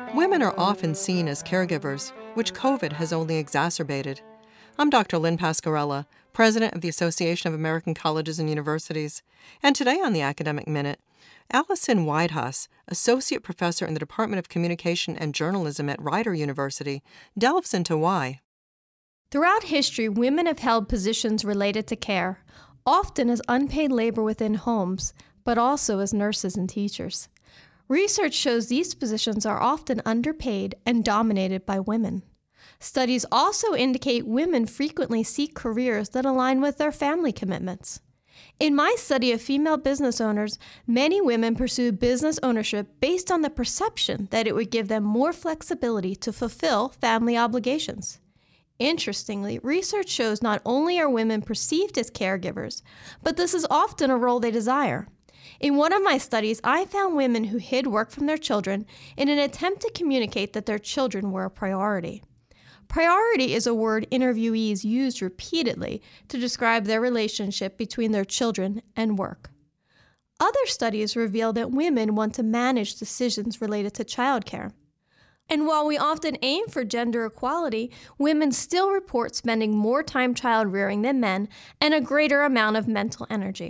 Women are often seen as caregivers, which COVID has only exacerbated. I'm Dr. Lynn Pasquarella, President of the Association of American Colleges and Universities. And today on the Academic Minute, Alison Whitehouse, Associate Professor in the Department of Communication and Journalism at Rider University, delves into why. Throughout history, women have held positions related to care, often as unpaid labor within homes, but also as nurses and teachers. Research shows these positions are often underpaid and dominated by women. Studies also indicate women frequently seek careers that align with their family commitments. In my study of female business owners, many women pursue business ownership based on the perception that it would give them more flexibility to fulfill family obligations. Interestingly, research shows not only are women perceived as caregivers, but this is often a role they desire. In one of my studies, I found women who hid work from their children in an attempt to communicate that their children were a priority. Priority is a word interviewees used repeatedly to describe their relationship between their children and work. Other studies reveal that women want to manage decisions related to childcare. And while we often aim for gender equality, women still report spending more time child rearing than men and a greater amount of mental energy.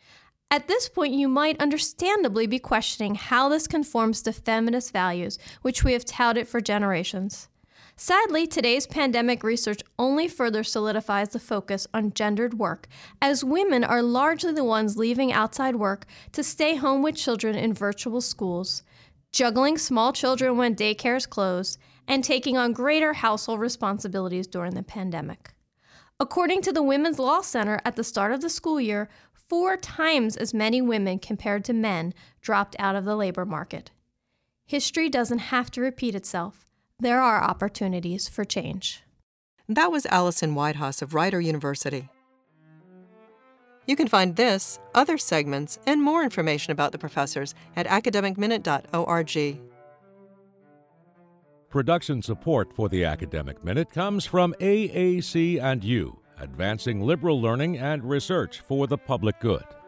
At this point, you might understandably be questioning how this conforms to feminist values, which we have touted for generations. Sadly, today's pandemic research only further solidifies the focus on gendered work, as women are largely the ones leaving outside work to stay home with children in virtual schools, juggling small children when daycares close, and taking on greater household responsibilities during the pandemic. According to the Women's Law Center, at the start of the school year, 4 times as many women compared to men dropped out of the labor market. History doesn't have to repeat itself. There are opportunities for change. That was Alison Whitehouse of Rider University. You can find this, other segments, and more information about the professors at academicminute.org. Production support for the Academic Minute comes from AAC&U, advancing liberal learning and research for the public good.